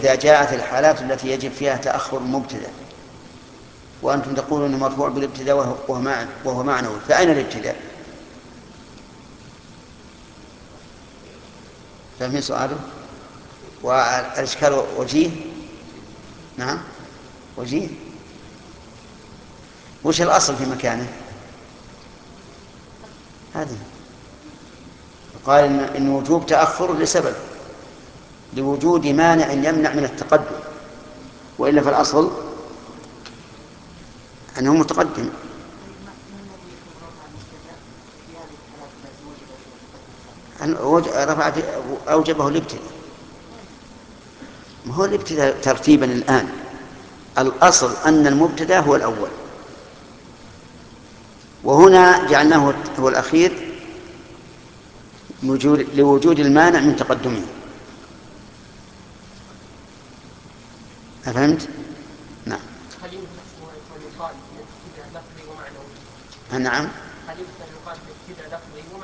إذا جاءت الحالات التي يجب فيها تأخر المبتدأ، وأنتم تقولون مرفوع بالابتداء وهو معنوي، فأين الابتداء؟ فهمين سؤاله؟ والإشكال وجيه. نعم وجيه. وش الأصل في مكانه؟ هذا قال إن وجوب تأخر لسبب، لوجود مانع يمنع من التقدم، وإلا فالأصل أنه متقدم. أوجبه الابتداء، ما هو الابتداء ترتيبا الآن، الأصل أن المبتدأ هو الأول، وهنا جعلناه هو الأخير لوجود المانع من تقدمه. أفهمت؟ نعم. هل يمكن أن يقال الابتداء لفظي ومعنوي؟ نعم. هل يمكن أن يقال الابتداء لفظي ومعنوي؟